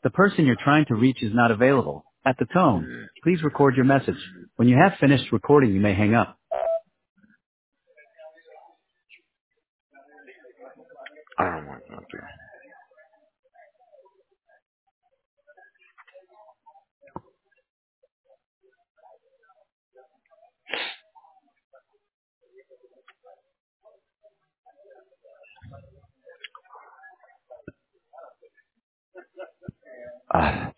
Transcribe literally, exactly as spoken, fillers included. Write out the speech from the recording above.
The person you're trying to reach is not available. At the tone, please record your message. When you have finished recording, you may hang up. Oh my god, dude. Ah.